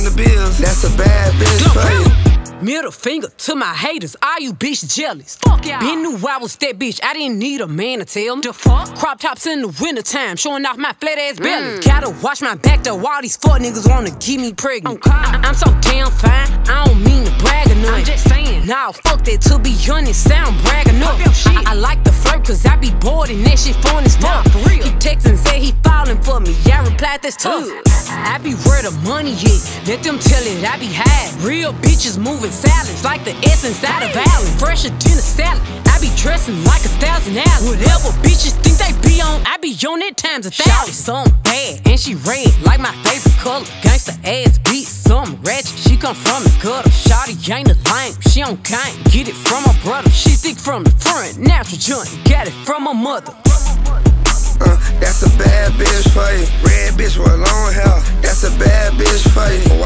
the bills. That's a bad bitch for you. Middle finger to my haters, all you bitch jealous. Fuck y'all. Been knew I was that bitch, I didn't need a man to tell me. The fuck? Crop tops in the winter time, showing off my flat ass belly. Gotta watch my back though, all these fuck niggas wanna get me pregnant. I'm so damn fine, I don't mean to brag or nothing. I'm just saying. Nah, fuck that, to be honest, sound brag enough. I like the flirt cause I be bored and that shit fun as fuck. For real. He text and say he falling for me, I replied that's tough. I be where the money is, let them tell it I be high. Real bitches moving salads like the S inside of Allen. Fresher than a salad, I be dressing like 1,000 hours. Whatever bitches think they be on, I be on it times 1,000. Shawty something bad, and she red like my favorite color. Gangsta ass beat, something ratchet, she come from the gutter. Shawty ain't a lame, she don't gang, get it from her brother. She thick from the front, natural joint, got it from her mother. That's a bad bitch for you. Red bitch with long hair. That's a bad bitch for you.